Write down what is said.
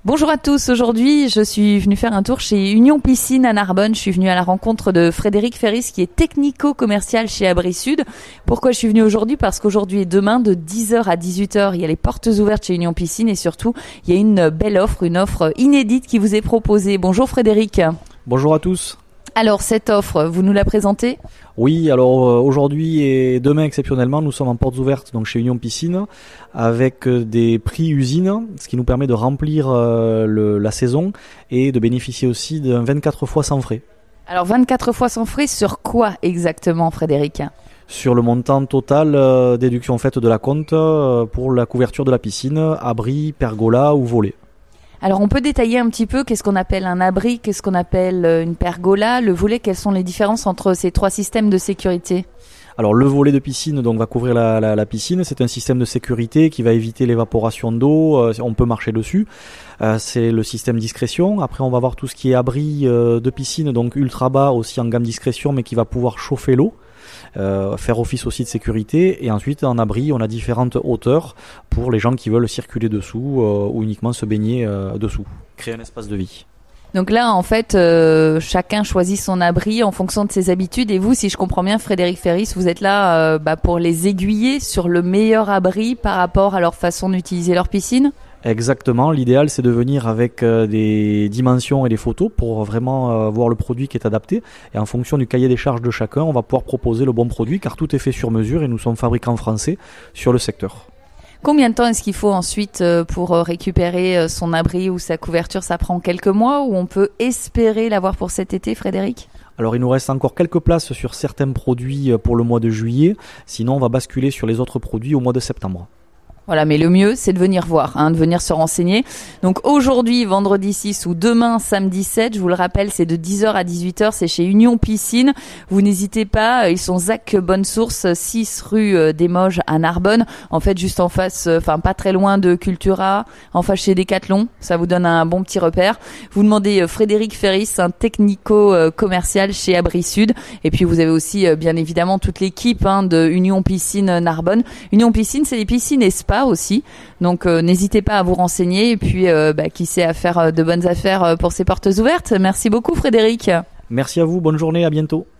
Bonjour à tous, aujourd'hui je suis venue faire un tour chez Union Piscine à Narbonne. Je suis venue à la rencontre de Frédéric Ferris qui est technico-commercial chez Abri Sud. Pourquoi je suis venue aujourd'hui? Parce qu'aujourd'hui et demain de 10h à 18h il y a les portes ouvertes chez Union Piscine et surtout il y a une belle offre, une offre inédite qui vous est proposée. Bonjour Frédéric. Bonjour à tous. Alors cette offre, vous nous la présentez? Oui, alors aujourd'hui et demain exceptionnellement, nous sommes en portes ouvertes donc chez Union Piscine avec des prix usine, ce qui nous permet de remplir la saison et de bénéficier aussi d'un 24 fois sans frais. Alors 24 fois sans frais sur quoi exactement Frédéric? Sur le montant total, déduction faite de la compte pour la couverture de la piscine, abri, pergola ou volet. Alors on peut détailler un petit peu qu'est-ce qu'on appelle un abri, qu'est-ce qu'on appelle une pergola, le volet, quelles sont les différences entre ces trois systèmes de sécurité? Alors le volet de piscine donc va couvrir la piscine, c'est un système de sécurité qui va éviter l'évaporation d'eau, on peut marcher dessus, c'est le système discrétion. Après on va voir tout ce qui est abri de piscine, donc ultra bas aussi en gamme discrétion mais qui va pouvoir chauffer l'eau. Faire office aussi de sécurité, et ensuite en abri on a différentes hauteurs pour les gens qui veulent circuler dessous ou uniquement se baigner dessous, créer un espace de vie. Donc là en fait chacun choisit son abri en fonction de ses habitudes, et vous, si je comprends bien Frédéric Ferris, vous êtes là pour les aiguiller sur le meilleur abri par rapport à leur façon d'utiliser leur piscine? Exactement, l'idéal c'est de venir avec des dimensions et des photos pour vraiment voir le produit qui est adapté, et en fonction du cahier des charges de chacun on va pouvoir proposer le bon produit car tout est fait sur mesure et nous sommes fabricants français sur le secteur. Combien de temps est-ce qu'il faut ensuite pour récupérer son abri ou sa couverture? Ça prend quelques mois ou on peut espérer l'avoir pour cet été, Frédéric? Alors il nous reste encore quelques places sur certains produits pour le mois de juillet, sinon on va basculer sur les autres produits au mois de septembre. Voilà, mais le mieux, c'est de venir voir, de venir se renseigner. Donc aujourd'hui, vendredi 6 ou demain, samedi 7, je vous le rappelle, c'est de 10h à 18h, c'est chez Union Piscine. Vous n'hésitez pas, ils sont ZAC Bonne Source, 6 rue des Moges à Narbonne. En fait, juste en face, pas très loin de Cultura, en face chez Decathlon. Ça vous donne un bon petit repère. Vous demandez Frédéric Ferris, un technico-commercial chez Abri Sud. Et puis vous avez aussi, bien évidemment, toute l'équipe de Union Piscine Narbonne. Union Piscine, c'est les piscines et spa aussi, donc n'hésitez pas à vous renseigner, et puis qui sait à faire de bonnes affaires pour ces portes ouvertes. Merci beaucoup Frédéric. Merci à vous, bonne journée, à bientôt.